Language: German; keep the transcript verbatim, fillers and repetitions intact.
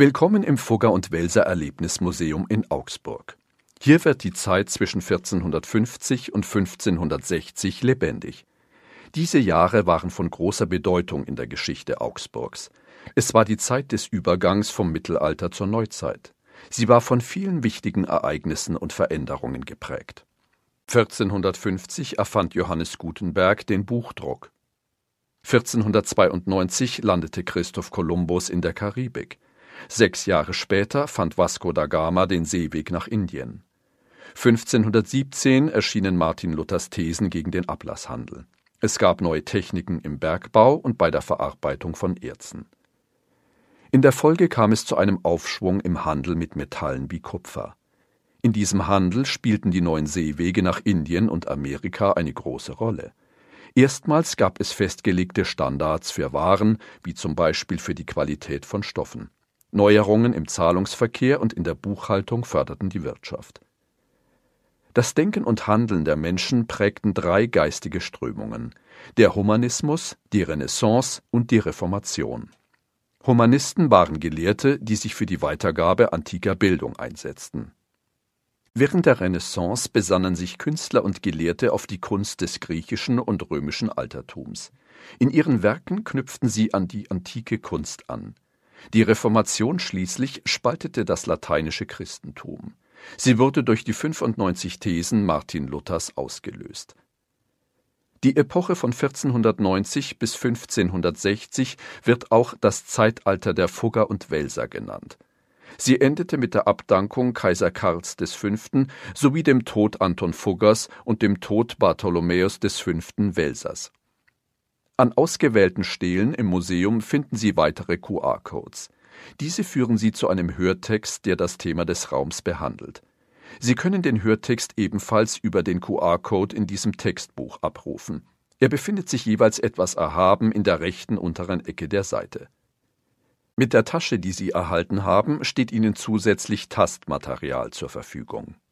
Willkommen im Fugger und Welser Erlebnismuseum in Augsburg. Hier wird die Zeit zwischen vierzehnhundertfünfzig und fünfzehnhundertsechzig lebendig. Diese Jahre waren von großer Bedeutung in der Geschichte Augsburgs. Es war die Zeit des Übergangs vom Mittelalter zur Neuzeit. Sie war von vielen wichtigen Ereignissen und Veränderungen geprägt. vierzehnhundertfünfzig erfand Johannes Gutenberg den Buchdruck. vierzehnhundertzweiundneunzig landete Christoph Kolumbus in der Karibik. Sechs Jahre später fand Vasco da Gama den Seeweg nach Indien. fünfzehnhundertsiebzehn erschienen Martin Luthers Thesen gegen den Ablasshandel. Es gab neue Techniken im Bergbau und bei der Verarbeitung von Erzen. In der Folge kam es zu einem Aufschwung im Handel mit Metallen wie Kupfer. In diesem Handel spielten die neuen Seewege nach Indien und Amerika eine große Rolle. Erstmals gab es festgelegte Standards für Waren, wie zum Beispiel für die Qualität von Stoffen. Neuerungen im Zahlungsverkehr und in der Buchhaltung förderten die Wirtschaft. Das Denken und Handeln der Menschen prägten drei geistige Strömungen: der Humanismus, die Renaissance und die Reformation. Humanisten waren Gelehrte, die sich für die Weitergabe antiker Bildung einsetzten. Während der Renaissance besannen sich Künstler und Gelehrte auf die Kunst des griechischen und römischen Altertums. In ihren Werken knüpften sie an die antike Kunst an. Die Reformation schließlich spaltete das lateinische Christentum. Sie wurde durch die fünfundneunzig Thesen Martin Luthers ausgelöst. Die Epoche von vierzehnhundertneunzig bis fünfzehnhundertsechzig wird auch das Zeitalter der Fugger und Welser genannt. Sie endete mit der Abdankung Kaiser Karls des Fünften sowie dem Tod Anton Fuggers und dem Tod Bartholomäus des Fünften Welsers. An ausgewählten Stelen im Museum finden Sie weitere Q R-Codes. Diese führen Sie zu einem Hörtext, der das Thema des Raums behandelt. Sie können den Hörtext ebenfalls über den Q R-Code in diesem Textbuch abrufen. Er befindet sich jeweils etwas erhaben in der rechten unteren Ecke der Seite. Mit der Tasche, die Sie erhalten haben, steht Ihnen zusätzlich Tastmaterial zur Verfügung.